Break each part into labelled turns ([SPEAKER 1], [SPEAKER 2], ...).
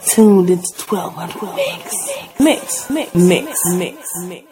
[SPEAKER 1] Tuned into 1200 mix.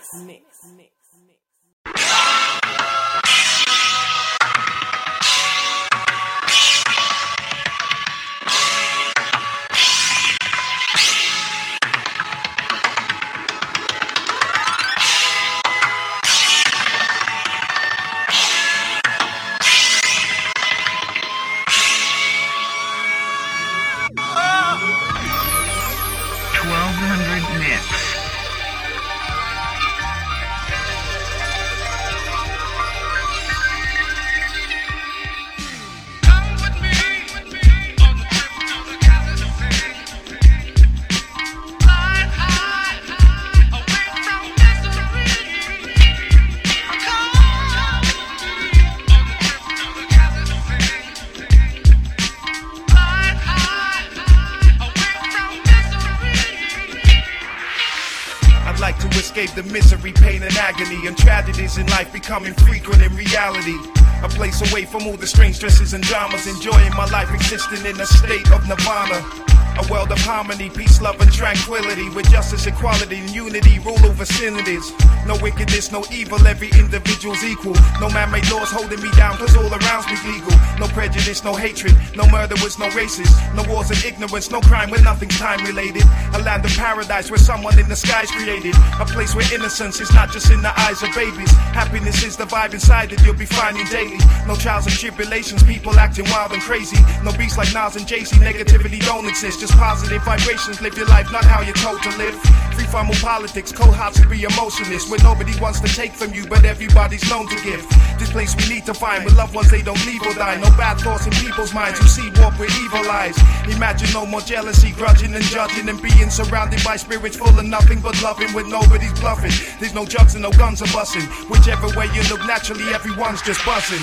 [SPEAKER 2] The misery, pain, and agony, and tragedies in life becoming frequent in reality. A place away from all the strange stresses and dramas, enjoying my life existing in a state of nirvana. A world of harmony, peace, love, and tranquility, with justice, equality, and unity rule over vicinities. No wickedness, no evil, every individual's equal. No man-made laws holding me down, cause all around's legal. No prejudice, no hatred, no murderers, no racists. No wars and ignorance, no crime where nothing's time-related. A land of paradise where someone in the sky's created. A place where innocence is not just in the eyes of babies. Happiness is the vibe inside that you'll be finding daily. No trials and tribulations, people acting wild and crazy. No beats like Nas and Jay-Z, negativity don't exist. Just positive vibrations, live your life, not how you're told to live. Free formal politics, cold hearts will be emotionless, where nobody wants to take from you, but everybody's known to give. This place we need to find, with loved ones they don't leave or die. No bad thoughts in people's minds, you see warp with evil eyes. Imagine no more jealousy, grudging and judging, and being surrounded by spirits full of nothing but loving, with nobody's bluffing. There's no drugs and no guns are busting. Whichever way you look, naturally everyone's just buzzing.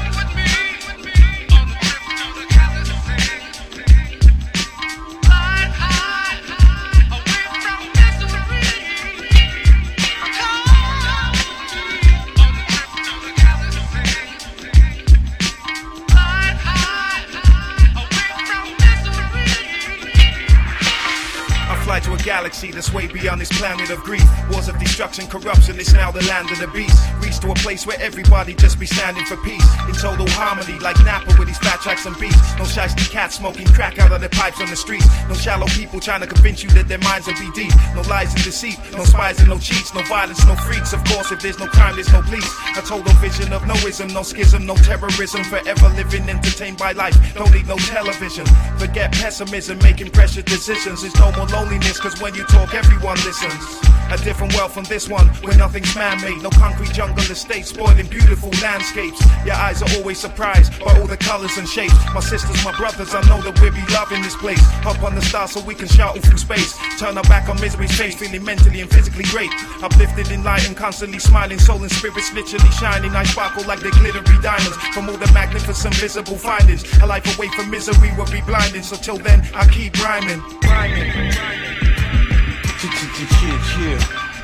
[SPEAKER 2] To a galaxy that's way beyond this planet of grief. Wars of destruction, corruption, it's now the land of the beast. Reach to a place where everybody just be standing for peace, in total harmony, like Napa with his fat tracks and beats. No shiesty cats smoking crack out of their pipes on the streets. No shallow people trying to convince you that their minds will be deep. No lies and deceit, no spies and no cheats. No violence, no freaks, of course if there's no crime there's no police. A total vision of no ism, no schism, no terrorism. Forever living entertained by life, don't need no television. Forget pessimism, making precious decisions. There's no more loneliness, cause when you talk everyone listens. A different world from this one, where nothing's man-made. No concrete jungle estates, spoiling beautiful landscapes. Your eyes are always surprised by all the colors and shapes. My sisters, my brothers, I know that we'll be loving this place. Up on the stars so we can shout through space. Turn our back on misery's face, feeling mentally and physically great. Uplifted in light and constantly smiling, soul and spirits literally shining. I sparkle like the glittery diamonds from all the magnificent visible findings. A life away from misery will be blinding, so till then I keep rhyming.
[SPEAKER 3] Chill.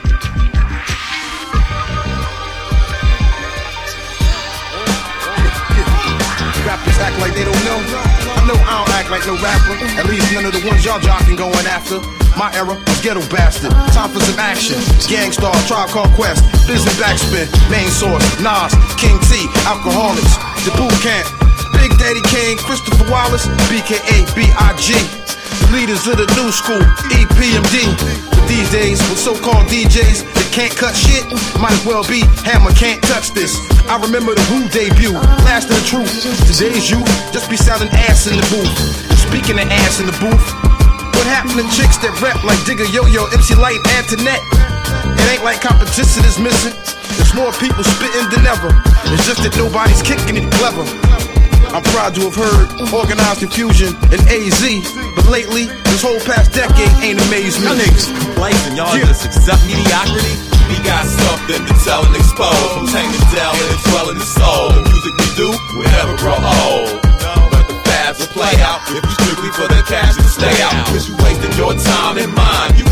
[SPEAKER 3] Rappers act like they don't know. I know I don't act like no rapper. At least none of the ones y'all jocking going after. My era was ghetto bastard. Time for some action. Gangstar, Tribe Called Quest, Busy Backspin, Main Source, Nas, King T, Alcoholics, The Boot Camp, Big Daddy Kane, Christopher Wallace, BKA, B.I.G. Leaders of the new school, EPMD. But these days, with so-called DJs that can't cut shit, might as well be Hammer Can't Touch This. I remember the Wu debut, Last of the Truth. Today's youth just be sounding ass in the booth. Speaking of ass in the booth, what happened to chicks that rap like Digga, Yo-Yo, MC Light, Antoinette? It ain't like competition is missing. There's more people spitting than ever. It's just that nobody's kicking it clever. I'm proud to have heard Organized Confusion and AZ, but lately, this whole past decade ain't amazed me.
[SPEAKER 4] Y'all niggas complacent, y'all just accept mediocrity. We got something to tell and expose, from tainted down and it's swelling the soul. The music we do will never grow old. But the fads will play out if you strictly for the cash to stay out. Cause you wasted your time and mine. You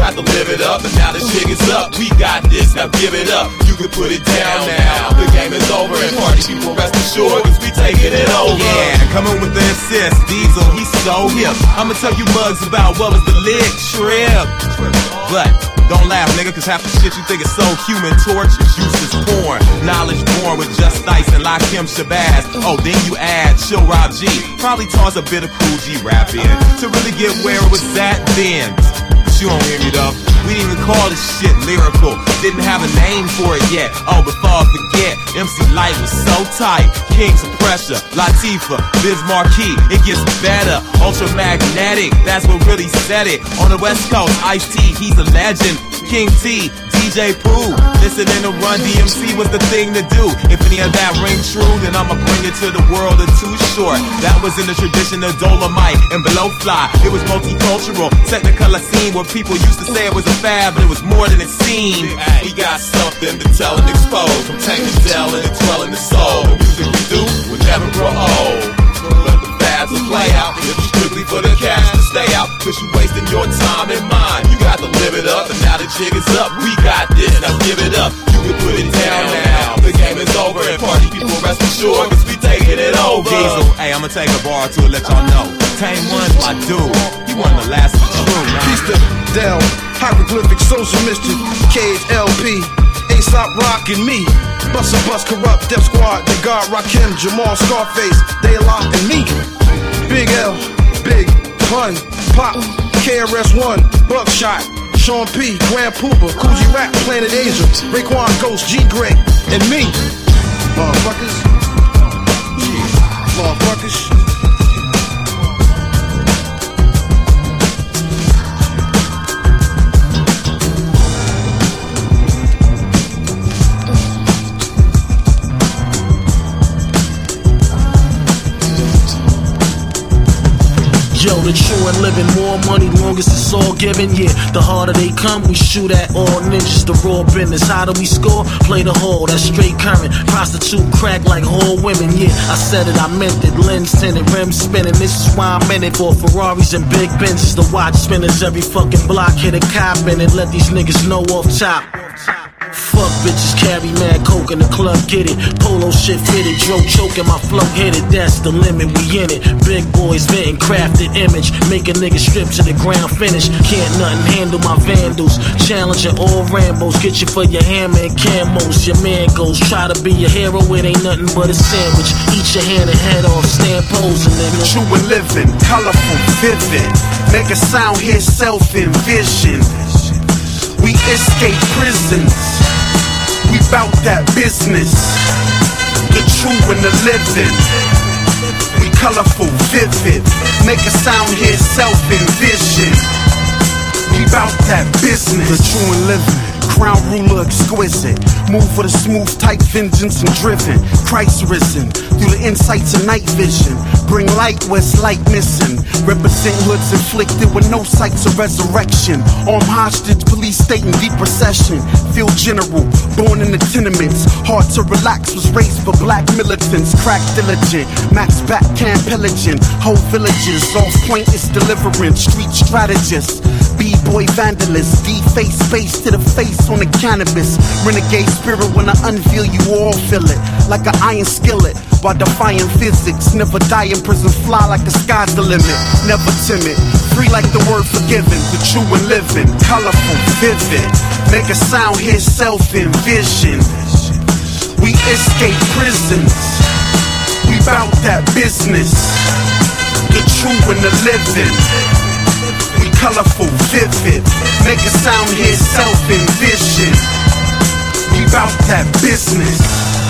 [SPEAKER 4] got to live it up, and now the jig is up. We got this, now give it up. You can put it down now. The game is over, and party people rest assured, cause we taking it over. Yeah, coming with the assist, Diesel, he's so hip. I'ma tell you mugs about what was the lit trip. But don't laugh, nigga, cause half the shit you think is so human torch is useless porn. Knowledge born with Just Ice and Lakim Shabazz. Oh, then you add Chill Rob G. Probably toss a bit of Cool G rap in to really get where it was at then. But you don't hear me though. We didn't even call this shit lyrical. Didn't have a name for it yet. Oh, before I forget, MC Light was so tight. Kings of Pressure, Latifah, Biz Marquee. It gets better. Ultramagnetic, that's what really said it. On the West Coast, Ice-T, he's a legend. King T, DJ Pooh. Listening to Run DMC was the thing to do. If any of that ring true, then I'ma bring it to the world of Too Short. That was in the tradition of Dolomite and Below Fly. It was multicultural, technicolor scene where people used to say it was a fad, but it was more than it seemed. We got something to tell and expose. From Tank and Dell and it's well in the soul. The music we do will never grow old. Let the fads will play out. It's strictly for the cash to stay out, cause you wasting your time and mine. You got to live it up, and now the jig is up. We got this, now give it up. You can put it down now. The game is over, and party people rest assured, cause we taking it over. Diesel, hey, I'ma take a bar or two and let y'all know. Tame One's my dude. He one of the last of the true.
[SPEAKER 3] Peace to Dell, Hieroglyphic, Social Mischief, Cage LP, Aesop Rock and me. Bust a Bust, Corrupt, Def Squad, The God, Rakim, Jamal, Scarface, Daylock and me. Big L, Big Pun, Pop, KRS-One, Buckshot, Sean P, Grand Pooper, Coogee Rap, Planet Asia, Raekwon, Ghost, G Greg, and me. Motherfuckers. Motherfuckers.
[SPEAKER 1] Yo, the true and living, more money, longest it's all given. Yeah, the harder they come, we shoot at all ninjas. The raw business, how do we score? Play the hole, that's straight current. Prostitute crack like whole women. Yeah, I said it, I meant it. Lens tinted, rims spinning. This is why I'm in it. For Ferraris and big Benzes, the watch spinners. Every fucking block hit a cop in it. Let these niggas know off top. Fuck bitches, carry mad coke in the club, get it. Polo shit fitted, dro choking, my flow hit it. That's the limit, we in it. Big boys venting, crafted image. Make a nigga strip to the ground, finish. Can't nothing handle my vandals. Challenging all Rambos, get you for your hammer and camos. Your man goes, try to be a hero, it ain't nothing but a sandwich. Eat your hand and head off, stand posing, nigga.
[SPEAKER 5] True and living, colorful, vivid. Make a sound, hear self-envision. We escape prisons. We bout that business. The true and the living. We colorful, vivid. Make a sound, hear self-envision. We bout that business. The true and living. Crown ruler exquisite. Move with a smooth type, vengeance and driven. Christ risen. Through the insights of night vision. Bring light where it's light missing. Represent hoods inflicted with no sights of resurrection. Armed hostage, police state in deep recession. Feel general, born in the tenements. Hard to relax, was raised for black militants. Crack diligent, max back camp pillaging. Whole villages, off point is deliverance. Street strategist, B-boy vandalist. D-face space to the face on the cannabis. Renegade spirit when I unveil you all feel it. Like an iron skillet. While defying physics, never die in prison, fly like the sky's the limit. Never timid, free like the word forgiven. The true and living, colorful, vivid. Make a sound, hear self-envision. We escape prisons. We bout that business. The true and the living. We colorful, vivid. Make a sound, hear self-envision. We bout that business.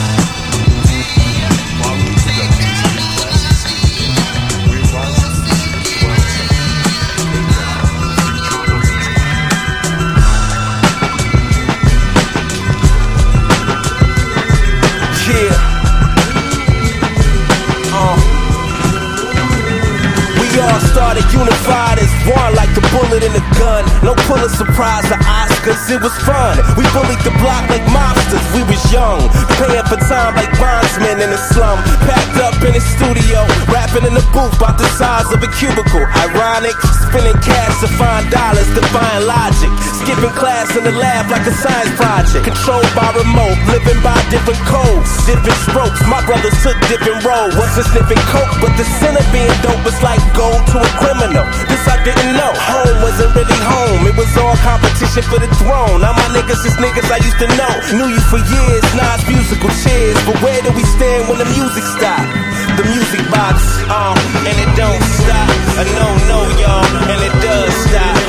[SPEAKER 6] Started unified as one, like the bullet in a gun. No Pulitzer Prize or Oscars, it was fun. We bullied the block like mobsters. We was young, paying for time like bondsmen in the slum. Packed up in the studio, rapping in the booth about the size of a cubicle. Ironic, spending cash to find dollars, defying logic. Skipping class in the lab like a science project. Controlled by remote, living by different codes, different strokes. My brothers took different roles. Wasn't sniffing coke, but the sin of being dope was like gold to a criminal. This I didn't know. Home wasn't really home. It was all competition for the throne. Now my niggas is niggas I used to know. Knew you for years, Nas musical cheers. But where do we stand when the music stop? The music box, and it don't stop. No, y'all, and it does stop.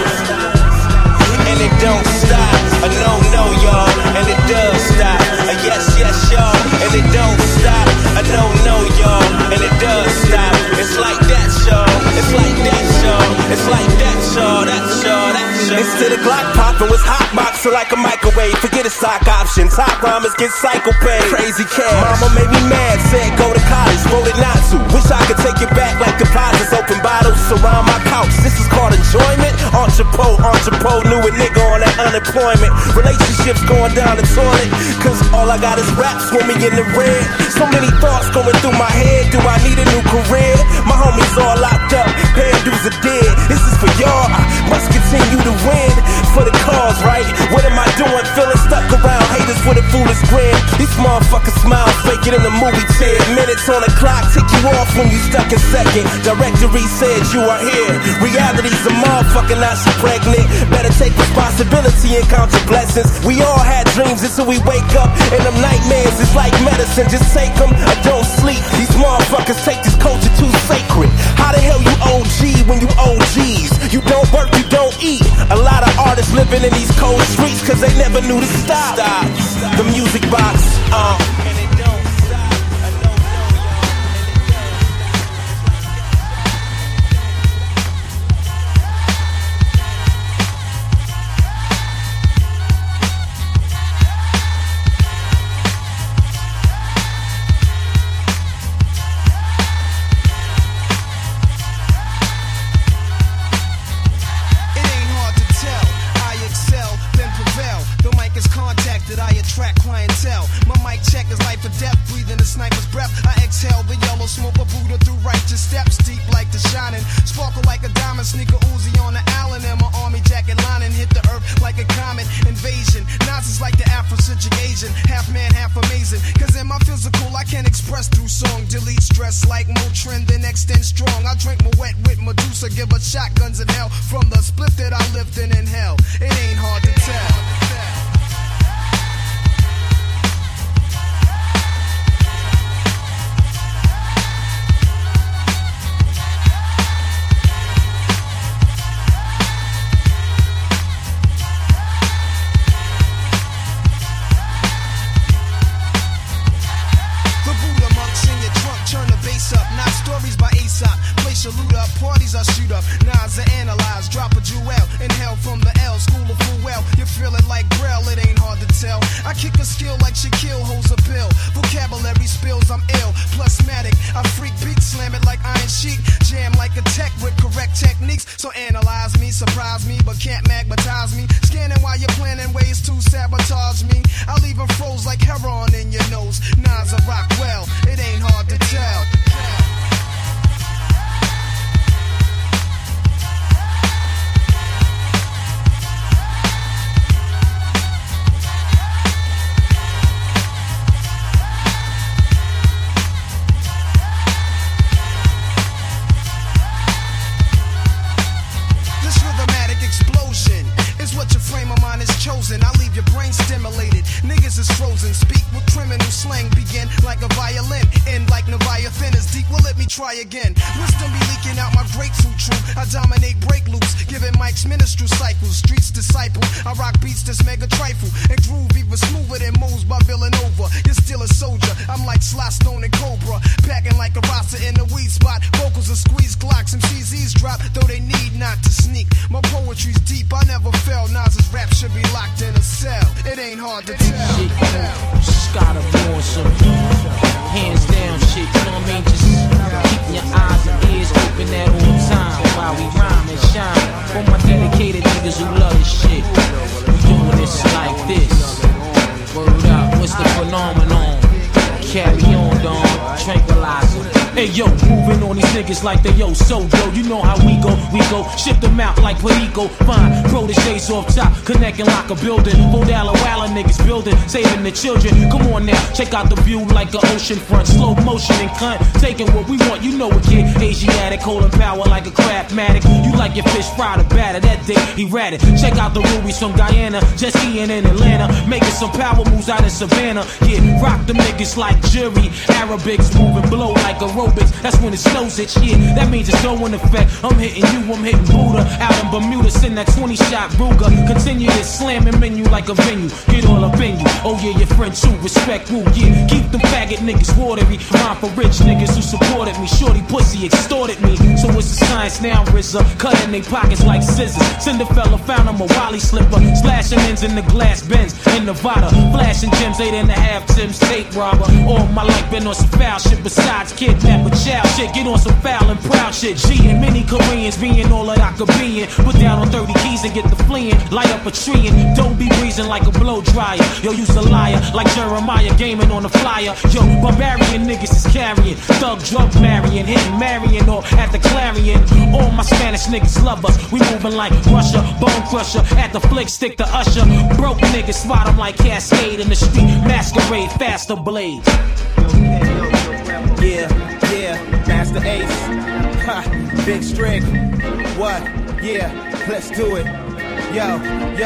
[SPEAKER 6] And it don't stop. No, y'all, and it does stop. Yes, y'all, and it don't stop. No, y'all, and it does stop. It's like that, y'all. It's like that, y'all. It's like that, y'all. That's y'all. Instead of Glock popping was hot boxing like a microwave. Forget the stock options. Hot rhymers get cycle pay. Crazy cash. Mama made me mad. Said go to college. Voted not to. Wish I could take it back like deposits. Open bottles surround my couch. This is called enjoyment. Entrepot. Knew a nigga on that unemployment. Relationships going down the toilet. Cause all I got is rap swimming in the red. So many thoughts going through my head. Do I need a new career? My homies all locked up. Paying dues are dead. This is for y'all. I must continue to win for the cause, right? What am I doing? Feeling stuck around haters with a foolish grin. These motherfuckers smile, faking in the movie chair. Minutes on the clock, tick you off when you stuck in second. Directory said you are here. Reality's a motherfucker, not she pregnant. Better take responsibility and count your blessings. We all had dreams until we wake up, and them nightmares is like medicine. Just take them or don't sleep. These motherfuckers take this culture too sacred. How the hell you OG when you OGs? You don't work, you don't eat. A lot of artists living in these cold streets cause they never knew to stop. The music box, and it don't stop.
[SPEAKER 7] I attract clientele. My mic check is life or death, breathing a sniper's breath. I exhale the yellow smoke of Buddha through righteous steps, deep like the shining, sparkle like a diamond, sneaker Uzi on the Allen, and my army jacket lining hit the earth like a comet invasion. Nas is like the Afrocentric Asian, half man, half amazing. Cause in my physical, I can express through song, delete stress like Motrin, then extend strong. I drink my wet with Medusa, give her shotguns in hell from the split that I lived in hell. It ain't hard to tell. Parties I shoot up, Nas I analyze, drop a jewel, inhale from the L, school of full well. You feel it like Braille, it ain't hard to tell. I kick a skill like Shaquille holds a pill. Vocabulary spills, I'm ill, plusmatic. I freak beat, slam it like iron sheet. Jam like a tech with correct techniques. So analyze me, surprise me, but can't magnetize me. Scanning while you're planning ways to sabotage me. I leave them froze like heroin in your nose. Nas I rock well, it ain't hard to tell. I leave your brain stimulated. Niggas is frozen. Speak with criminal slang. Begin like a violin. End like Leviathan is deep. Well, let me try again. Wisdom be leaking out my grapefruit truth. I dominate break loops. Giving mics minstrel cycles. Streets disciple. I rock beats that's mega trifle. And groove even smoother than moves by Villanova. You're still a soldier. I'm like Sly Stone and Cobra. Packing like a roster in the weed spot. Vocals are squeeze clocks. Some CZs drop. Though they need not to sneak. My poetry's deep. I never fell. Nas's rap should be locked in a cell. It ain't hard to tell.
[SPEAKER 1] Shit, just gotta be on some hands down shit, you know what I mean? Just keeping your eyes and ears open at all time while we rhyme and shine. For my dedicated niggas who love this shit, we doing this like this. Word up, what's the phenomenon? yo, moving on these niggas like they yo, so yo, you know how we go, ship them out like Perico, fine, proteges off top, connect and lock a building, $4 Walla niggas building, saving the children, come on now, check out the view like an ocean front, slow motion and cunt, taking what we want, you know a kid, Asiatic, holding power like a Craftmatic, you like your fish fried or batter, that day he ratted, check out the Rubies from Guyana, just Ian in Atlanta, making some power moves out in Savannah, yeah, rock them niggas like jury, Arabics moving blow like aerobics, that's when it snows it, yeah, that means it's going effect, I'm hitting you, I'm hitting Buddha, out in Bermuda, send that 20-shot Ruger, continue to slamming menu like a venue, get all up in you, oh yeah, your friend too, respect woo, yeah, keep them faggot niggas watery, rhyme for rich niggas who supported me, shorty pussy extorted me, so it's the science now, RZA, cutting they pockets like scissors, Cinderella found him a Wally slipper, slashing ends in the glass Benz in Nevada, flashing gems, 8.5 Tim's tape robber, all my life been on some foul shit besides kidnap a child shit, get on some foul and proud shit, G and many Koreans being all that I could be in, put down on 30 keys and get the fleeing, light up a tree and don't be breezing like a blow dryer, yo, you's a liar, like Jeremiah gaming on the flyer, yo, barbarian niggas is carrying, thug drug marrying, hitting Marion or at the Clarion, all my Spanish niggas love us, we moving like Russia, bone crusher, at the flick stick to Usher, broke niggas spot them like Cascade in the street, masquerade, faster blades.
[SPEAKER 6] Yeah, Master Ace, ha, Big Strick, what, yeah, let's do it. Yo,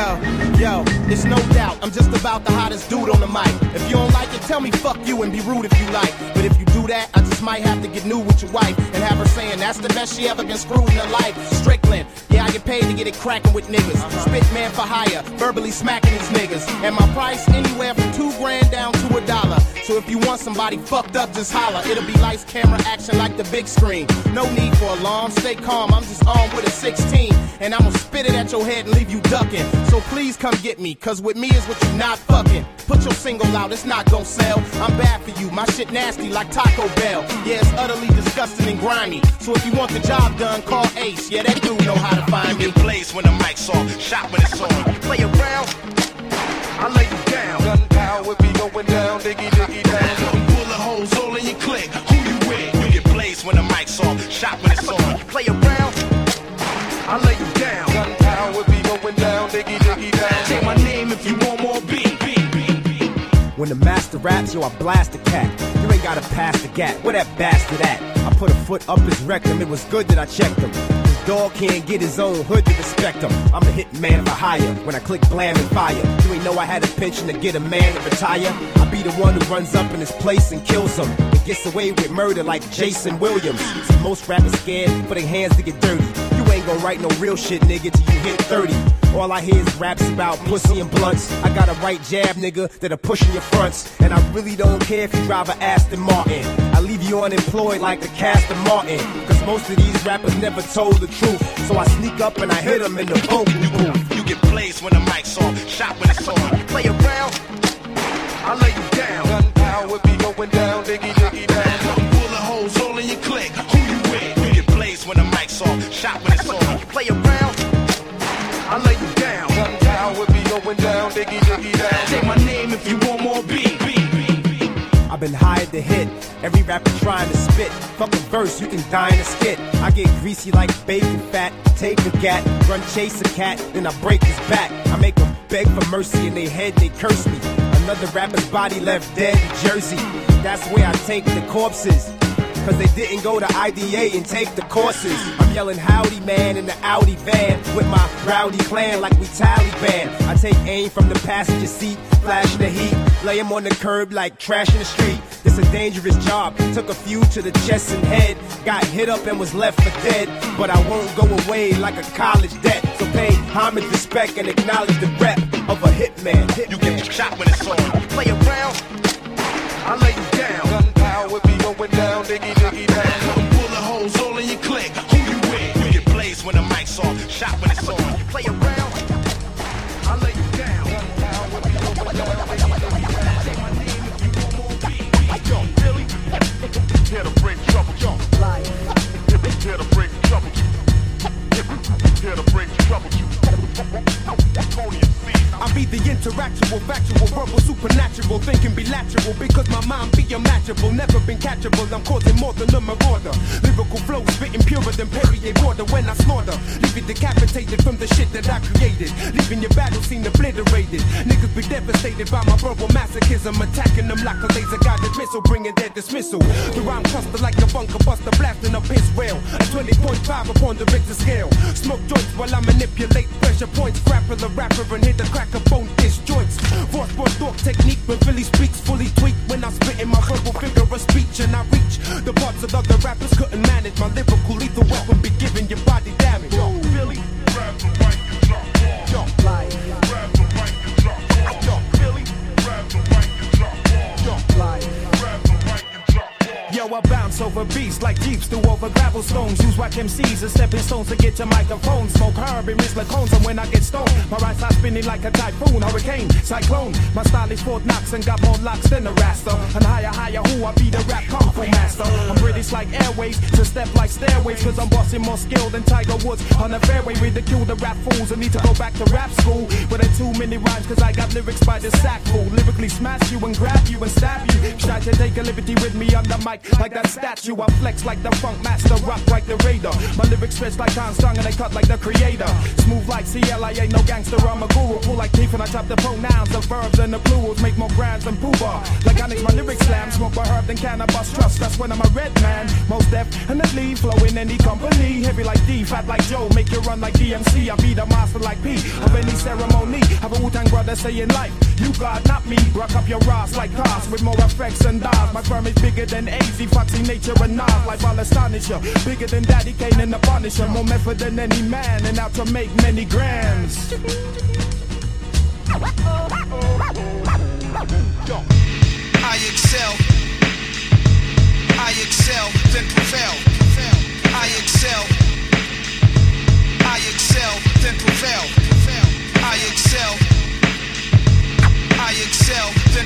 [SPEAKER 6] it's no doubt, I'm just about the hottest dude on the mic. If you don't like it, tell me fuck you and be rude if you like. But if you do that, I just might have to get new with your wife and have her saying that's the best she ever been screwed in her life. Strickland, yeah, I get paid to get it cracking with niggas. Spit man for hire, verbally smacking these niggas. And my price anywhere from $2,000 down to $1. So if you want somebody fucked up, just holler. It'll be lights, camera, action like the big screen. No need for alarm, stay calm, I'm just armed with a 16. And I'ma spit it at your head and leave you ducking. So please come get me, cause with me is what you not fucking. Put your single out, it's not gon' sell. I'm bad for you, my shit nasty like Taco Bell. Yeah, it's utterly disgusting and grimy. So if you want the job done, call Ace. Yeah, that dude know how to find me.
[SPEAKER 3] You get blazed when the mic's on, shot when it's on. You play around, I lay you down. Gunpowder be going down, diggy diggy down. Bullet holes all in your click, who you with? You get blazed when the mic's on, shot when it's on. You play around, I lay you down. Gunpowder be going down, diggy diggy down. Say my name if you want more beat.
[SPEAKER 6] When the master raps, yo, I blast the cat. You ain't gotta pass the gap. Where that bastard at? I put a foot up his rectum. It was good that I checked him. His dog can't get his own hood to respect him. I'm a hit man for hire. When I click blam and fire, you ain't know I had a pension to get a man to retire. I be the one who runs up in his place and kills him. And gets away with murder like Jason Williams. See, most rappers scared for their hands to get dirty. You ain't gonna write no real shit, nigga, till you hit 30. All I hear is raps about pussy and blunts. I got a right jab, nigga, that'll push in your fronts. And I really don't care if you drive a Aston Martin. I leave you unemployed like a Aston Martin. Cause most of these rappers never told the truth. So I sneak up and I hit them in the vocal booth.
[SPEAKER 3] You get blazed when the mic's on, shot when it's on. You play around, I lay you down. Gunpowder be going down, diggy diggy down. Bullet holes all in your click, who you with? You get blazed when the mic's on, shot when it's on. You play around, I lay you down. Gunpowder be going down, diggy diggy down. Say my name if you want more beat.
[SPEAKER 6] I've been hired to hit. Every rapper trying to spit. Fuck a verse, you can die in a skit. I get greasy like bacon fat. Take a gat, run chase a cat, then I break his back. I make them beg for mercy in their head, they curse me. Another rapper's body left dead in Jersey. That's where I take the corpses. Cause they didn't go to IDA and take the courses. I'm yelling howdy man in the Audi van with my rowdy clan like we Taliban. I take aim from the passenger seat, flashing the heat, lay him on the curb like trash in the street. It's a dangerous job, took a few to the chest and head. Got hit up and was left for dead, but I won't go away like a college debt. So pay homage, respect, and acknowledge the rep of a hitman.
[SPEAKER 3] You get shot when it's on. You play around, I lay you down. Gunpowder be going down, diggy diggy down. Bullet holes all in your click, who you with? You get blazed when the mic's on, shot when it's on. You play around, I lay you down. Gunpowder be going down, diggy diggy down. Say my name if you want more beat. Yo, Billy, here to bring trouble, yo. Here to bring trouble, here to bring trouble.
[SPEAKER 8] I be the interactual, factual, verbal, supernatural, thinking bilateral, because my mind be unmatchable, never been catchable. I'm causing more than a marauder. Lyrical flow spitting purer than Perrier border when I slaughter. Leave you decapitated from the shit that I created, leaving your battle scene obliterated. Niggas be devastated by my verbal masochism, attacking them like a laser guided missile, bringing their dismissal. The rhyme cluster like a bunker buster, blasting up his rail at 20.5 upon the Richter scale. Smoke joints while I manipulate pressure points, grapple the rapper and hit the cracker bone disjoints. Voice boy talk technique when Philly speaks fully tweaked when I spit in my verbal figure of speech, and I reach the parts of other rappers couldn't manage. My lyrical lethal weapon be giving your body damage. Yo, Philly, grab the mic and drop off. Yo, like, grab the mic and drop off. Yo, Philly, grab the mic and drop off. Yo, like, grab the mic and drop off. Yo, I bounce over beats like jeeps through over gravel stones. Use whack MCs as stepping stones to get your microphone. Smoke herb and Miss Lacones, and when I get stoned, my right side spinning like a typhoon, hurricane, cyclone. My style is Fort Knox and got more locks than a Rasta. And higher, who I be the rap kung fu master. I'm British like airways, to step like stairways, cause I'm bossing more skill than Tiger Woods on the fairway. Ridicule the rap fools and need to go back to rap school. But there too many rhymes, cause I got lyrics by the sackful. Lyrically smash you and grab you and stab you. Try to take a liberty with me on the mic like that statue. I flex like the funk master, rock like the Raider. My lyrics stretch like Armstrong and they cut like the Creator. Smooth like CL, I ain't no gangster, I'm a guru. Pull like teeth and I chop the pronouns, the verbs and the plurals. Make more grands than Pooh-Bah. Like I make my lyrics slam, smoke my herb, then cannabis trust. That's when I'm a red man, most definitely flow in any company. Heavy like D, fat like Joe, make you run like DMC. I be the master like P of any ceremony. Have a Wu-Tang brother saying life, you God, not me. Rock up your Ross like cars with more effects and dials. My firm is bigger than AZ, Foxy Nature and Nas. Like I'll astonish ya, bigger than Daddy Kane and the Punisher. More method than any man, and out to make many grams.
[SPEAKER 7] I excel, then prevail. I excel, then prevail. I excel, then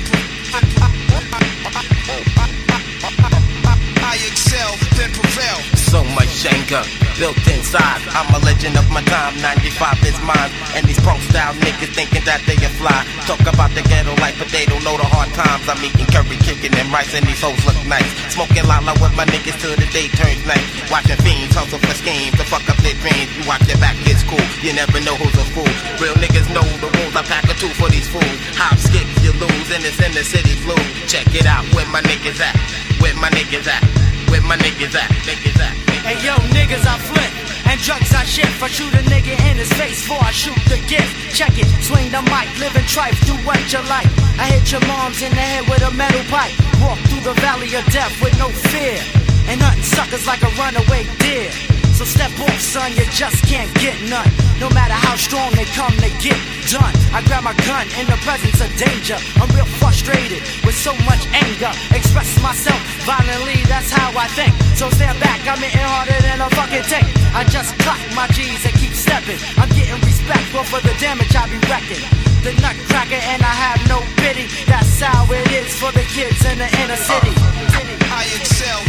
[SPEAKER 7] I excel, then prevail.
[SPEAKER 6] So much anger built inside. I'm a legend of my time, 95 is mine. And these punk style niggas thinking that they are fly. Talk about the ghetto life, but they don't know the hard times. I'm eating curry, chicken, and rice, and these hoes look nice. Smoking lala with my niggas till the day turns night. Watching fiends hustle for schemes to fuck up their dreams. You watch your back, it's cool. You never know who's a fool. Real niggas know the rules. I pack a two for these fools. Hop, skip, you lose, and it's in the city flu. Check it out, where my niggas at? Where my niggas at? Where my niggas at? Niggas at?
[SPEAKER 9] Hey yo, niggas, I flip, and drugs I shift. I shoot a nigga in his face before I shoot the gift. Check it, swing the mic, live and trife, do what you like. I hit your moms in the head with a metal pipe. Walk through the valley of death with no fear, and hunting suckers like a runaway deer. So step off, son, you just can't get none. No matter how strong they come, they get done. I grab my gun in the presence of danger. I'm real frustrated with so much anger. Express myself violently, that's how I think. So stand back, I'm hitting harder than a fucking tank. I just clock my G's and keep stepping. I'm getting respect for the damage I be wrecking. The nutcracker and I have no pity. That's how it is for the kids in the inner city.
[SPEAKER 7] I excel,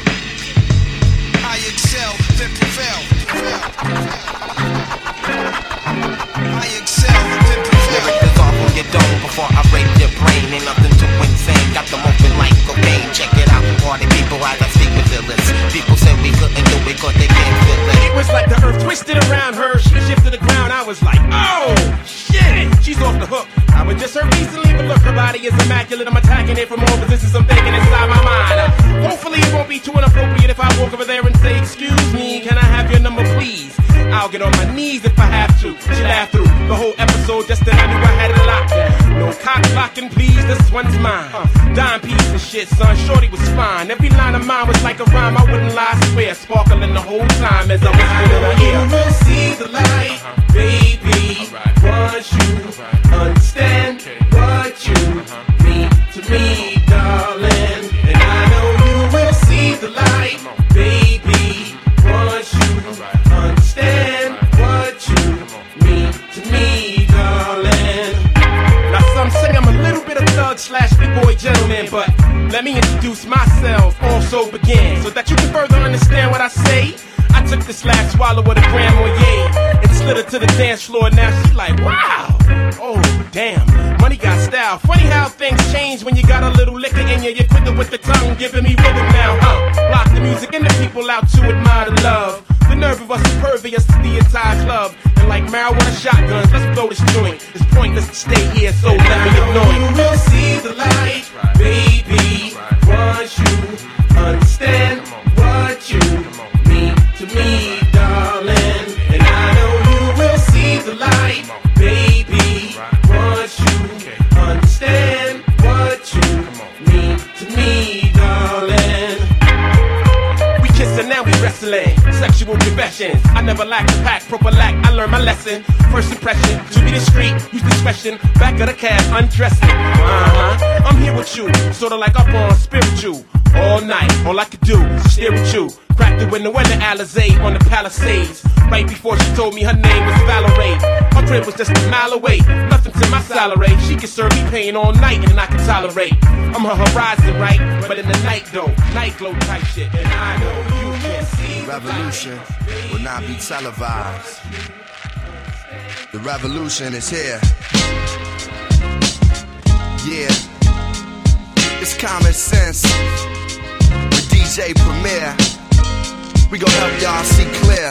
[SPEAKER 7] then prevail. I excel, then prevail.
[SPEAKER 6] Lyrics is off on your dome before I rape your brain. Ain't nothing too insane, got them open like cocaine. Check it out, party people as I speak with illness. People said we couldn't do it cause they can't feel it.
[SPEAKER 8] It was like the earth twisted around her. She shifted the ground, I was like, oh, shit, she's off the hook. I was just her recently, but look, her body is immaculate. I'm attacking it from all positions I'm thinking inside my mind. Hopefully it won't be too inappropriate if I walk over there and say, excuse me, can I have your number please? I'll get on my knees if I have to. She laughed through the whole episode just then I knew I had it locked. No cock blocking, please, this one's mine. Dime piece and shit, son, shorty was fine. Every line of mine was like a rhyme, I wouldn't lie, swear. Sparkling the whole time as I whispered in her ear. You will see the light, baby, once you understand what you mean to me, darling. And I know you will see the light, baby, once you understand what you mean to me, darling. Now some say I'm a little bit of thug / big boy gentleman, but let me introduce myself, also begin, so that you can further understand what I say. I took this last swallow of the Grand Marnier and slid it to
[SPEAKER 10] to the dance floor now, she's like, wow. Oh, damn, money got style. Funny how things change when you got a little liquor in you. You're quicker with the tongue, giving me rhythm now, Block the music and the people out to admire the love. The nerve of us impervious to the entire club. And like marijuana shotguns, let's blow this joint. It's pointless to stay here, so let me ignore it. You will see the light, baby, once you understand what you mean to me, darling. And I know you will see the light, baby, once you understand what you mean to me, darling. We kiss and now we wrestling, sexual confessions. I never lacked a pack, proper lack, I learned my lesson. First impression, to be discreet, use discretion. Back of the cab, undressing. I'm here with you, sorta like up on spiritual. All night, all I could do is stare at you. Cracked the window in the Alizé on the Palisades. Right before she told me her name was Valerie. Her crib was just a mile away, nothing to my salary. She can serve me pain all night and I can tolerate. I'm her horizon, right? But in the night though, night glow type shit. And I know you can see.
[SPEAKER 3] Revolution will not be televised. The revolution is here. Yeah, it's common sense with DJ Premier. We gon' help y'all see clear.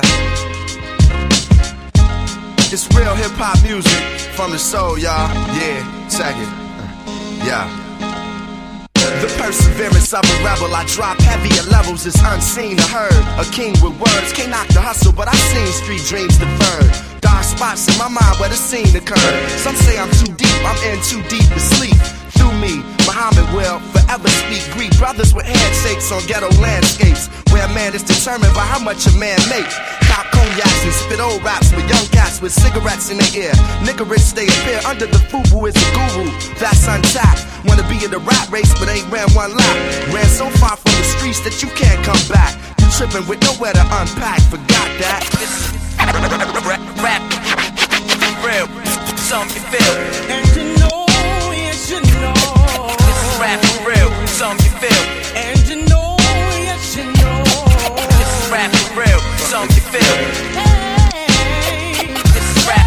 [SPEAKER 3] It's real hip-hop music from the soul, y'all. Yeah, check it. Yeah. The perseverance of a rebel, I drop heavier levels, is unseen or heard. A king with words, can't knock the hustle, but I've seen street dreams deferred. Dark spots in my mind where the scene occurred. Some say I'm too deep, I'm in too deep to sleep. Through me, Muhammad will forever speak Greek. Brothers with handshakes on ghetto landscapes, where a man is determined by how much a man makes. Cop cognacs and spit old raps with young cats with cigarettes in their ear. Nigga rich stay appear under the FUBU is a guru, that's untapped. Wanna be in the rap race but ain't ran one lap. Ran so far from the streets that you can't come back. You tripping with nowhere to unpack, forgot that. Rap, real, something you feel.
[SPEAKER 11] And you know, yes you know.
[SPEAKER 3] This is rap for real, something you feel.
[SPEAKER 11] And you know, yes you know.
[SPEAKER 3] This is rap for real, something you feel.
[SPEAKER 11] Hey,
[SPEAKER 3] this is rap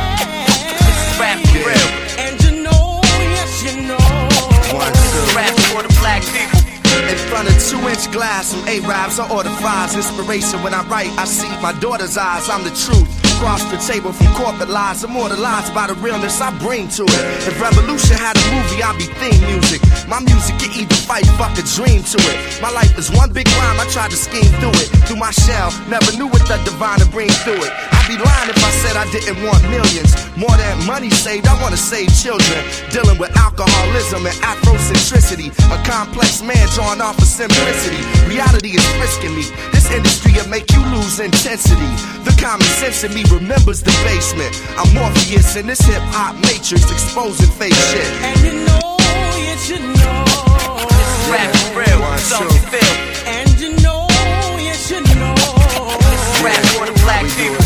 [SPEAKER 3] for real.
[SPEAKER 11] And you know, yes you know.
[SPEAKER 3] Rap for the black people. In front of 2-inch glass, some A-Rabs, I order fries. Inspiration when I write, I see my daughter's eyes. I'm the truth. Across the table from corporate lies, immortalized by the realness I bring to it. If Revolution had a movie, I'd be theme music. My music can either fight, fuck a dream to it. My life is one big rhyme, I tried to scheme through it. Through my shell, never knew what the divine to bring through it. I'd be lying if I said I didn't want millions. More than money saved, I wanna save children. Dealing with alcoholism and Afrocentricity. A complex man drawn off of simplicity. Reality is frisking me. This industry will make you lose intensity. The common sense in me remembers the basement. I'm Morpheus in this hip-hop matrix, exposing fake shit.
[SPEAKER 11] And you know, yes you know.
[SPEAKER 3] This is rap for real, something you feel.
[SPEAKER 11] And you know, yes you know.
[SPEAKER 3] This is rap for the black people.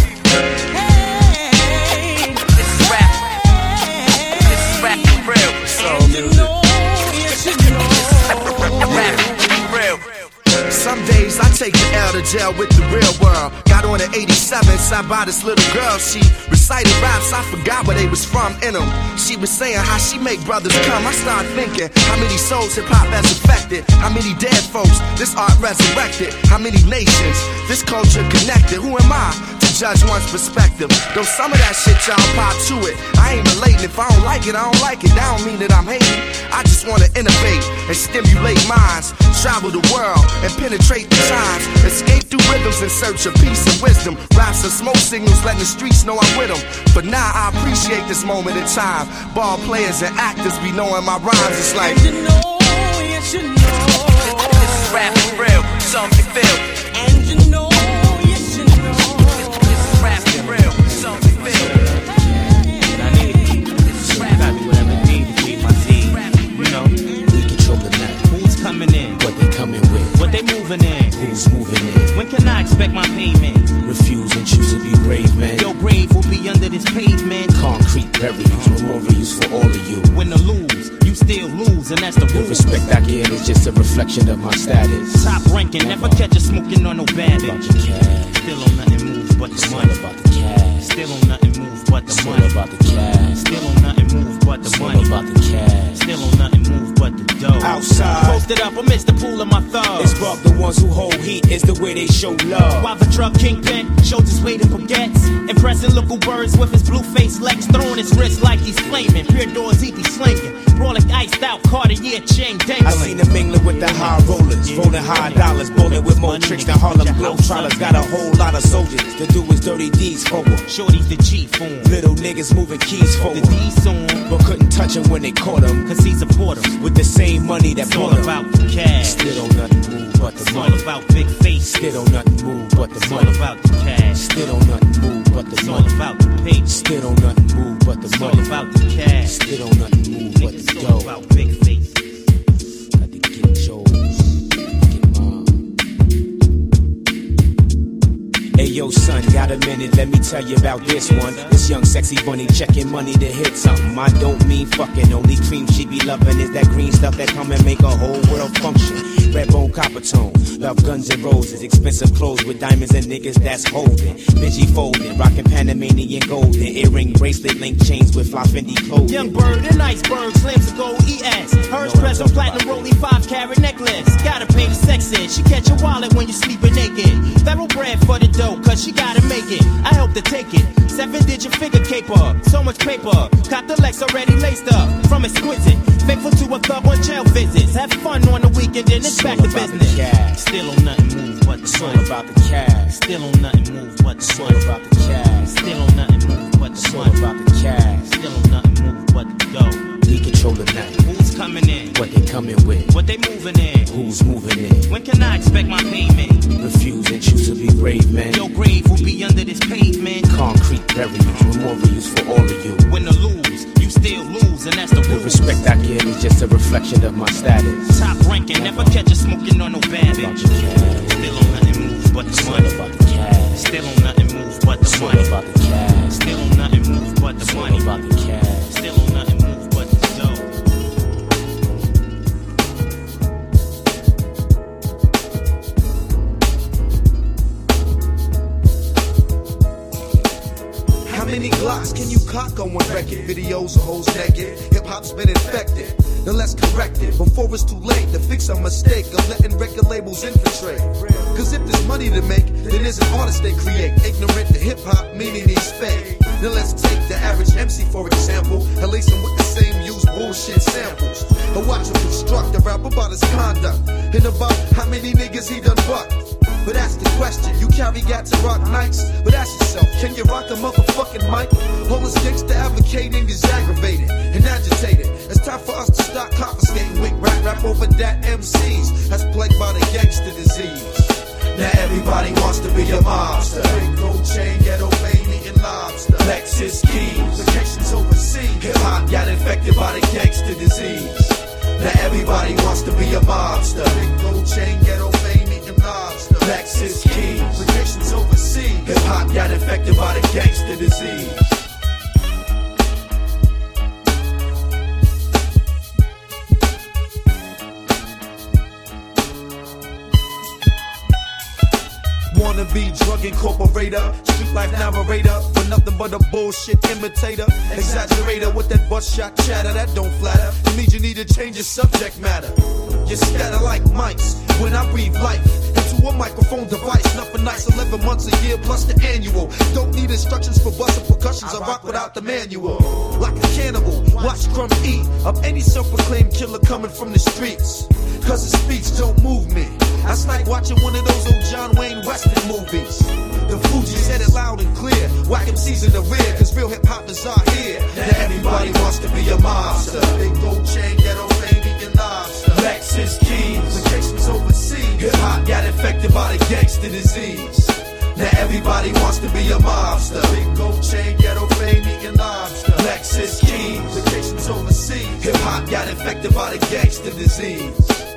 [SPEAKER 11] Hey,
[SPEAKER 3] this is rap. This is rap for real.
[SPEAKER 11] And you know, yes you know.
[SPEAKER 3] Rap for real. Some days I take the L to jail with the real world. Got on an 87, sat by this little girl. She recited raps, I forgot where they was from in them. She was saying how she make brothers come. I started thinking, how many souls hip-hop has affected? How many dead folks this art resurrected? How many nations this culture connected? Who am I to judge one's perspective? Though some of that shit y'all pop to it, I ain't relating. If I don't like it, I don't like it. That don't mean that I'm hating. I just wanna innovate and stimulate minds. Travel the world and penetrate the times. Escape through rhythms in search of peace and wisdom. Raps and smoke signals letting the streets know I'm with them. But now I appreciate this moment in time. Ball players and actors be knowing my rhymes. It's like,
[SPEAKER 11] and you know, yes you know.
[SPEAKER 3] This is rap for real, something you feel.
[SPEAKER 11] And you know, yes you know.
[SPEAKER 3] This is rap for real, something you feel.
[SPEAKER 12] I need this is rap. I do whatever I need to feed my team. You know, we control the night. Who's coming in? What they coming with? What they moving in? Who's moving in? When can I expect my payment? Refuse and choose to be brave, man. Your grave will be under this pavement. Concrete burials, memorials for all of you. Win or lose, you still lose, and that's the rule. The respect I get is just a reflection of my status. Top ranking, never catch you smoking on no bandit. Still on nothing moves but the money. About the cash. Still on nothing move but the money. It's all about the cash. Still on nothing move but the money. It's all about the cash. Still on nothing move but the dough.
[SPEAKER 6] Outside,
[SPEAKER 12] posted up amidst the pool of my thugs.
[SPEAKER 6] It's rough, the ones who hold heat is the way they show love.
[SPEAKER 12] While the drug kingpin shows his weight in baguettes, impressing local birds with his blue-faced legs, throwing his wrist like he's flaming. Pure doors he be slinging, brawling iced out Cartier chain dangling.
[SPEAKER 6] I seen him mingling with the high rollers, rolling high dollars, bowling with more tricks than Harlem Globetrotters. Got a whole lot of soldiers to do his dirty deeds for him.
[SPEAKER 12] Shorty's the G form,
[SPEAKER 6] little niggas moving keys for him.
[SPEAKER 12] The D's on,
[SPEAKER 6] but couldn't touch him when they caught him,
[SPEAKER 12] cause he's a porter
[SPEAKER 6] with the same money that bought him.
[SPEAKER 12] It's all about the cash.
[SPEAKER 6] Still don't nothing move but the money.
[SPEAKER 12] It's all about big face.
[SPEAKER 6] Still don't nothing move but the money.
[SPEAKER 12] It's all about the cash.
[SPEAKER 6] Still don't nothing move but the money.
[SPEAKER 12] It's all about the paper.
[SPEAKER 6] Still don't nothing move but the money.
[SPEAKER 12] It's all about the cash.
[SPEAKER 6] Still don't nothing move but the dough.
[SPEAKER 12] It's all about big face.
[SPEAKER 6] Got to get yours, get mine. Hey yo son, got a minute, let me tell you about this one. This young sexy bunny checking money to hit something. I don't mean fucking, only cream she be loving is that green stuff that come and make a whole world function. Red bone, copper tone, love guns and roses, expensive clothes with diamonds and niggas that's holding. Bitchy folding, rocking Panamanian golden, earring, bracelet, link chains with fly Fendi clothing.
[SPEAKER 12] Young bird and iceberg, slams of gold ES. Hers press a platinum rolling 5-carat necklace. Gotta pay the sex in, she catch your wallet when you sleeping naked. Thoroughbred for the dough, cause she gotta make it. I help to take it. 7-digit figure caper, so much paper. Cop the Lex already laced up. From exquisite, faithful to a thug on jail visits. Have fun on the weekend, then it's back to business. Still on nothing move but the money.
[SPEAKER 6] It's all about the cash.
[SPEAKER 12] Still on nothing move but the money.
[SPEAKER 6] It's all about the cash.
[SPEAKER 12] Still on nothing move but the money.
[SPEAKER 6] It's all about the cash.
[SPEAKER 12] Still on nothing move but the dough.
[SPEAKER 6] We control the night.
[SPEAKER 12] Who's coming in?
[SPEAKER 6] What they coming with?
[SPEAKER 12] What they moving in?
[SPEAKER 6] Who's moving in?
[SPEAKER 12] When can I expect my payment?
[SPEAKER 6] Refuse and choose to be brave, man.
[SPEAKER 12] Your grave will be under this pavement.
[SPEAKER 6] Concrete burials, memorials for all of you.
[SPEAKER 12] Win or lose, you still lose, and that's the rule.
[SPEAKER 6] The respect I give is just a reflection of my status.
[SPEAKER 12] Top ranking, never catch you smoking on no bad bitch. Still on nothing move but the money.
[SPEAKER 6] About the cash.
[SPEAKER 12] Still on nothing move but the money.
[SPEAKER 6] About the cash.
[SPEAKER 12] Still on nothing move but the money.
[SPEAKER 6] About the cash.
[SPEAKER 12] Still on nothing move but the dough.
[SPEAKER 13] How many Glocks can you cock on one record? Videos of hoes naked. Hip hop's been infected. Now let's correct it before it's too late to fix a mistake of letting record labels infiltrate. Cause if there's money to make, then there's an artist they create. Ignorant to hip hop, meaning he's fake. Now let's take the average MC for example and lace him with the same used bullshit samples. And watch him construct a rap about his conduct and about how many niggas he done bucked. But ask the question, you carry got to rock nights. But ask yourself, can you rock a motherfucking mic? All this gangsta advocating is aggravated and agitated. It's time for us to stop confiscating weak rap over that MCs that's plagued by the gangsta disease. Now everybody wants to be a mobster. Big gold chain, ghetto baby and lobster. Lexus keys, vacations overseas. Hip hop got infected by the gangsta disease. Now everybody wants to be a mobster. Big gold chain, ghetto baby and lobster. Lexus keys, vacations overseas. Hip hop got infected by the gangsta disease. Wanna be drug incorporator, street life narrator, but nothing but a bullshit imitator, exaggerator with that butt shot chatter that don't flatter. It means you need to change your subject matter. You scatter like mice when I breathe life into a microphone device. Nothing nice, 11 months a year plus the annual. Don't need instructions for busting percussions. I rock without the manual. Like a cannibal, watch Crumb eat up any self-proclaimed killer coming from the streets. Cause his speech don't move me. That's like watching one of those old John Wayne Western movies. The Fuji said it loud and clear. Whack MCs in the rear, cause real hip hop is out here. Now everybody wants to be a mobster. Big gold chain, ghetto baby and lobster. Lexus keys, vacations overseas. Hip hop got infected by the gangsta disease. Now everybody wants to be a mobster. Big gold chain, ghetto baby and lobster. Lexus keys, vacations overseas. Hip hop got infected by the gangsta disease.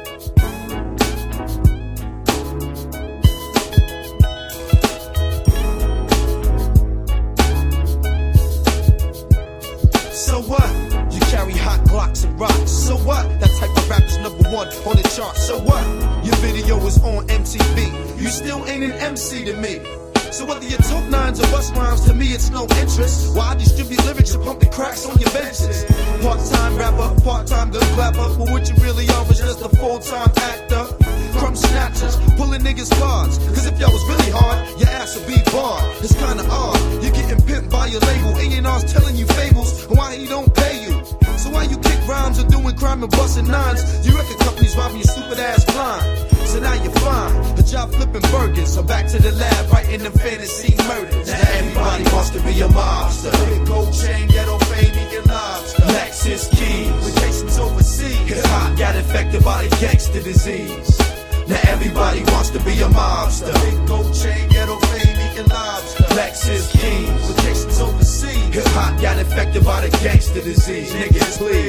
[SPEAKER 13] So what? You carry hot Glocks and rocks. So what? That type of rap is #1 on the chart. So what? Your video is on MTV. You still ain't an MC to me. So whether you talk nines or bust rhymes, to me it's no interest. Why I distribute lyrics and pump the cracks on your benches? Part-time rapper, part-time gun clapper, but what you really are is just a full-time actor. Crumb snatchers, pulling niggas' cards. Cause if y'all was really hard, your ass would be barred. It's kinda odd, you're getting pimped by your label. A&R's telling you fables, and why he don't pay you. So why you kick rhymes or doing crime and busting nines? You record companies robbing your stupid ass blind. So now you're fine, a job flipping burgers. So back to the lab, writing them fantasy murders. Now everybody wants to be a mobster. Big gold chain, ghetto fame, eating lobster. Lexus keys, vacations overseas. Hip hop got infected by the gangster disease. Now everybody wants to be a mobster. Big gold chain, ghetto fame, eating lobster. Lexus keys, vacations overseas. Hip hop got infected by the gangster disease. Niggas please.